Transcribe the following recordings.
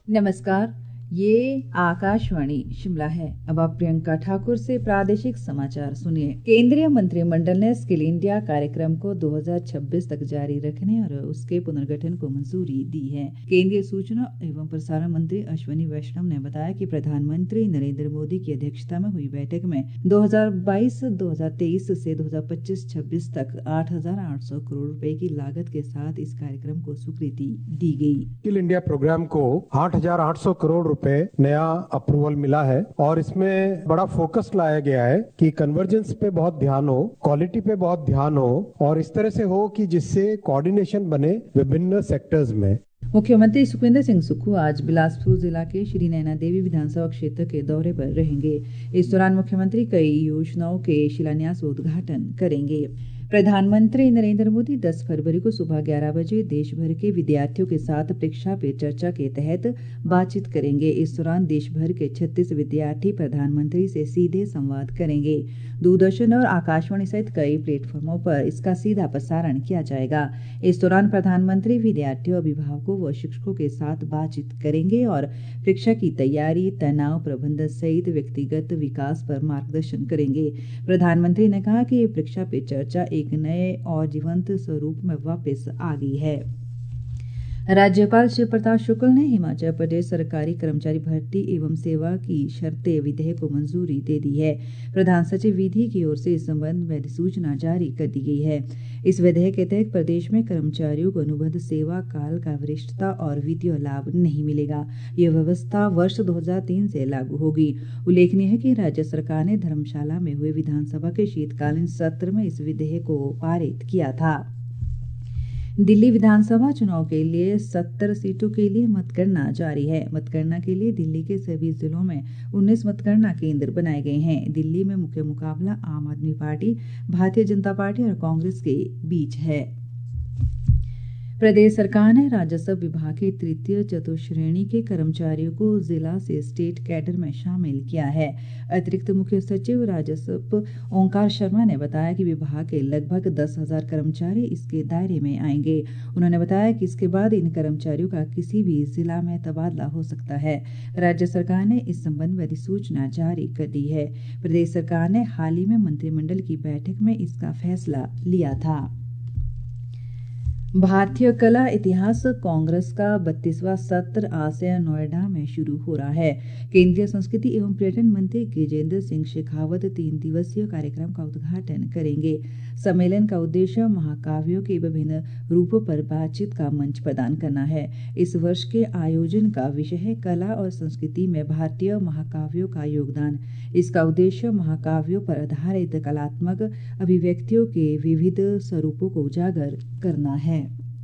नमस्कार, ये आकाशवाणी शिमला है। अब आप प्रियंका ठाकुर से प्रादेशिक समाचार सुनिए। केंद्रीय मंत्रिमंडल ने स्किल इंडिया कार्यक्रम को 2026 तक जारी रखने और उसके पुनर्गठन को मंजूरी दी है। केंद्रीय सूचना एवं प्रसारण मंत्री अश्विनी वैष्णव ने बताया कि प्रधानमंत्री नरेंद्र मोदी की अध्यक्षता में हुई बैठक में 2022-2023 से 2025-26 तक 8,800 करोड़ रुपए की लागत के साथ इस कार्यक्रम को स्वीकृति दी गई। स्किल इंडिया प्रोग्राम को 8,800 करोड़ रुपए नया अप्रूवल मिला है और इसमें बड़ा फोकस लाया गया है कि कन्वर्जेंस पे बहुत ध्यान हो, क्वालिटी पे बहुत ध्यान हो और इस तरह से हो कि जिससे कोऑर्डिनेशन बने विभिन्न सेक्टर्स में। मुख्यमंत्री सुखविंदर सिंह सुक्खू आज बिलासपुर जिला के श्री नैना देवी विधानसभा क्षेत्र के दौरे पर रहेंगे। इस दौरान मुख्यमंत्री कई योजनाओं के शिलान्यास व उद्घाटन करेंगे। प्रधानमंत्री नरेंद्र मोदी 10 फरवरी को सुबह 11 बजे देश भर के विद्यार्थियों के साथ परीक्षा पे चर्चा के तहत बातचीत करेंगे। इस दौरान देश भर के 36 विद्यार्थी प्रधानमंत्री से सीधे संवाद करेंगे। दूरदर्शन और आकाशवाणी सहित कई प्लेटफॉर्मों पर इसका सीधा प्रसारण किया जाएगा। इस दौरान प्रधानमंत्री विद्यार्थियों, अभिभावकों व शिक्षकों के साथ बातचीत करेंगे और परीक्षा की तैयारी, तनाव प्रबंधन सहित व्यक्तिगत विकास पर मार्गदर्शन करेंगे। प्रधानमंत्री ने कहा कि परीक्षा पे चर्चा एक नए और जीवंत स्वरूप में वापस आ गई है। राज्यपाल शिव प्रताप शुक्ल ने हिमाचल प्रदेश सरकारी कर्मचारी भर्ती एवं सेवा की शर्तें विधेयक को मंजूरी दे दी है। प्रधान सचिव विधि की ओर से इस संबंध में अधिसूचना जारी कर दी गई है। इस विधेयक के तहत प्रदेश में कर्मचारियों को अनुबंध सेवा काल का वरिष्ठता और वित्तीय लाभ नहीं मिलेगा। यह व्यवस्था वर्ष 2003 से लागू होगी। उल्लेखनीय है कि राज्य सरकार ने धर्मशाला में हुए विधानसभा के शीतकालीन सत्र में इस विधेयक को पारित किया था। दिल्ली विधानसभा चुनाव के लिए 70 सीटों के लिए मतगणना जारी है। मतगणना के लिए दिल्ली के सभी जिलों में 19 मतगणना केंद्र बनाए गए हैं। दिल्ली में मुख्य मुकाबला आम आदमी पार्टी, भारतीय जनता पार्टी और कांग्रेस के बीच है। प्रदेश सरकार ने राजस्व विभाग के तृतीय चतुर्श्रेणी के कर्मचारियों को जिला से स्टेट कैडर में शामिल किया है। अतिरिक्त मुख्य सचिव राजस्व ओंकार शर्मा ने बताया कि विभाग के लगभग 10,000 कर्मचारी इसके दायरे में आएंगे। उन्होंने बताया कि इसके बाद इन कर्मचारियों का किसी भी जिला में तबादला हो सकता है। राज्य सरकार ने इस संबंध में अधिसूचना जारी कर दी है। प्रदेश सरकार ने हाल ही में मंत्रिमंडल की बैठक में इसका फैसला लिया था। भारतीय कला इतिहास कांग्रेस का 32वां सत्र आज से नोएडा में शुरू हो रहा है। केंद्रीय संस्कृति एवं पर्यटन मंत्री गजेंद्र सिंह शेखावत 3 दिवसीय कार्यक्रम का उद्घाटन करेंगे। सम्मेलन का उद्देश्य महाकाव्यों के विभिन्न रूपों पर बातचीत का मंच प्रदान करना है। इस वर्ष के आयोजन का विषय है कला और संस्कृति में भारतीय महाकाव्यों का योगदान। इसका उद्देश्य महाकाव्यों पर आधारित कलात्मक अभिव्यक्तियों के विविध स्वरूपों को उजागर करना है।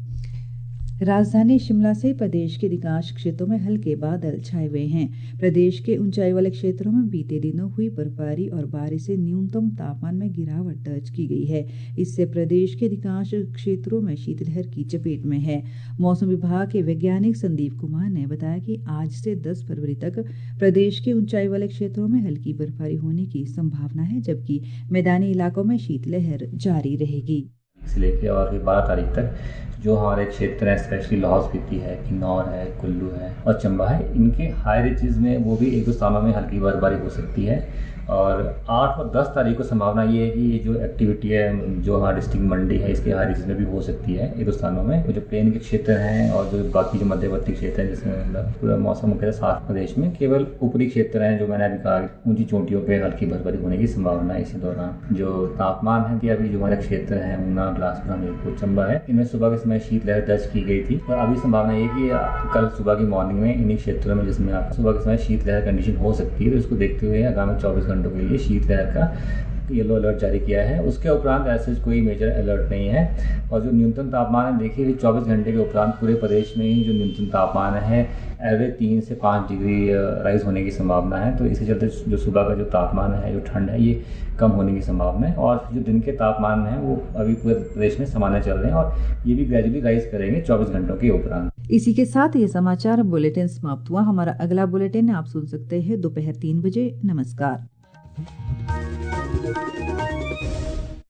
राजधानी शिमला से प्रदेश के अधिकांश क्षेत्रों में हल्के बादल छाए हुए हैं। प्रदेश के ऊंचाई वाले क्षेत्रों में बीते दिनों हुई बर्फबारी और बारिश से न्यूनतम तापमान में गिरावट दर्ज की गई है। इससे प्रदेश के अधिकांश क्षेत्रों में शीतलहर की चपेट में है। मौसम विभाग के वैज्ञानिक संदीप कुमार ने बताया कि आज से 10 फरवरी तक प्रदेश के ऊंचाई वाले क्षेत्रों में हल्की बर्फबारी होने की संभावना है, जबकि मैदानी इलाकों में शीतलहर जारी रहेगी। से लेके और 12 तारीख तक जो हमारे क्षेत्र हैं, स्पेशली लाहौल स्पीति है, किन्नौर है, कुल्लू है और चंबा है, इनके हाई रिचेज में वो भी 1-2 स्थानों में हल्की बर्फबारी हो सकती है। और 8 और 10 तारीख को संभावना ये है कि ये जो एक्टिविटी है जो हमारा डिस्ट्रिक्ट मंडी है इसके हाई रिचेज में भी हो सकती है 1-2 स्थानों में। जो प्लेन के क्षेत्र हैं और जो बाकी जो मध्यवर्ती क्षेत्र हैं जिसमें मतलब पूरा मौसम मुख्यतः साफ प्रदेश में केवल ऊपरी क्षेत्र हैं जो मैंने अभी कहा ऊंची चोटियों पर हल्की बर्फबारी होने की संभावना है। इसी दौरान जो तापमान है कि अभी जो हमारे क्षेत्र हैं ऊना, बिलासपुर, हमीरपुर, चंबा है, इनमें सुबह के समय शीतलहर दर्ज की गई थी और अभी संभावना ये कि कल सुबह की मॉर्निंग में इन्हीं क्षेत्रों में जिसमें आप सुबह के समय शीतलहर कंडीशन हो सकती है, तो इसको देखते हुए आगामी 24 घंटों के लिए शीतलहर का येलो अलर्ट जारी किया है। उसके उपरांत ऐसे कोई मेजर अलर्ट नहीं है। और जो न्यूनतम तापमान है देखिए 24 घंटे के उपरांत पूरे प्रदेश में ही जो न्यूनतम तापमान है एवरेज 3 से 5 डिग्री राइज होने की संभावना है। तो इसी चलते जो सुबह का जो तापमान है, जो ठंड है, ये कम होने की संभावना है। और जो दिन के तापमान है वो अभी पूरे प्रदेश में सामान्य चल रहे हैं और ये भी ग्रेजुअली राइज करेंगे 24 घंटों के उपरांत। इसी के साथ ये समाचार बुलेटिन समाप्त हुआ। हमारा अगला बुलेटिन आप सुन सकते हैं दोपहर 3 बजे। नमस्कार।